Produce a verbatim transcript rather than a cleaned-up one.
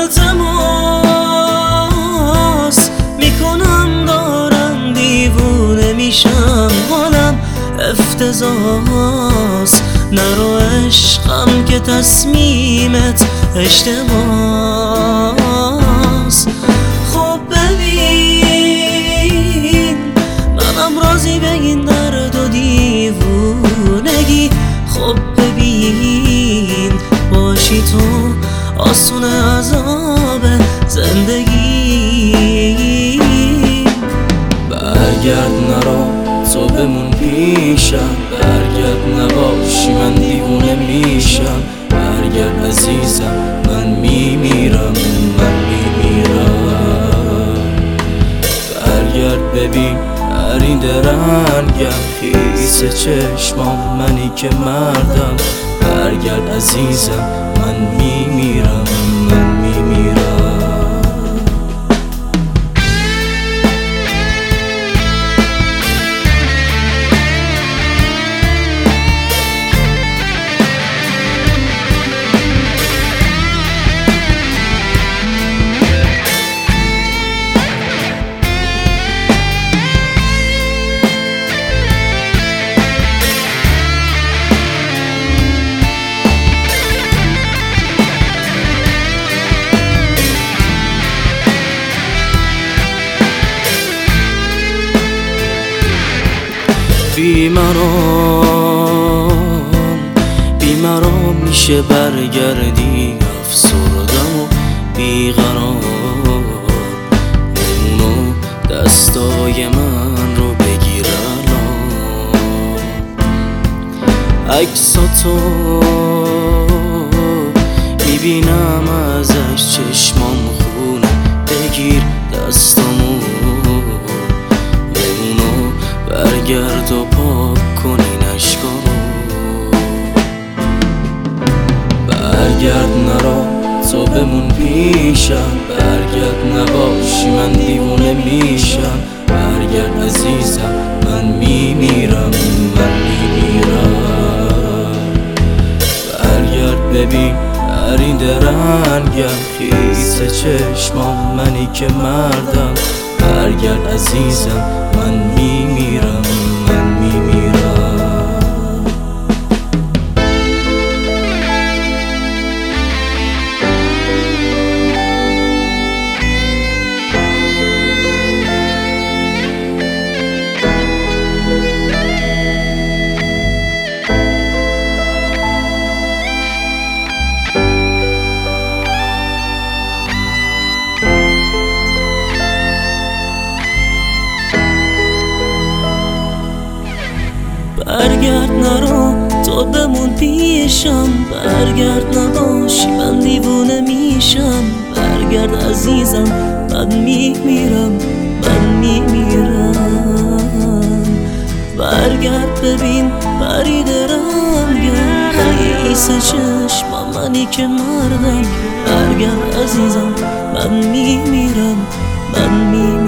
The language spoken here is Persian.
التماس میکنم دارم دیوونه میشم، حالم افتضاحاست. نرو عشقم که تصمیمت اشتباس. خب ببین منم راضی به این درد و دیوونگی. خب ببین باشی تو آسون عذاب زندگی. برگرد نرو تو بمون پیشم، برگرد نباشی من دیوونه میشم. برگرد عزیزم من میمیرم، من میمیرم. برگرد ببین پریده رنگم، خیس چشمام منی که مردم. برگرد عزیزم من میمیرم، من میمیرم. بیمارم بیمارم میشه برگردی، افسردم و بیقرار. اونو دستای من رو بگیر الان، عکساتو میبینم ازش چشمام خونه. بگیر دستامو برگرد و پاک کن این اشکارو. برگرد نرو تو بمون پیشم، برگرد نباشی من دیوونه میشم. برگرد عزیزم من میمیرم، من میمیرم. برگرد ببین پریده رنگم، خیس چشمام منی که مردم. برگرد عزیزم من میمیرم، من میمیرم. برگرد نرو تو بمون پیشم، برگرد نباشی من دیوونه میشم. برگرد عزیزم من میمیرم، من میمیرم. برگرد ببین پریده رنگم، خیس چشمم منی که مردم. برگرد عزیزم من میمیرم، من میمیرم.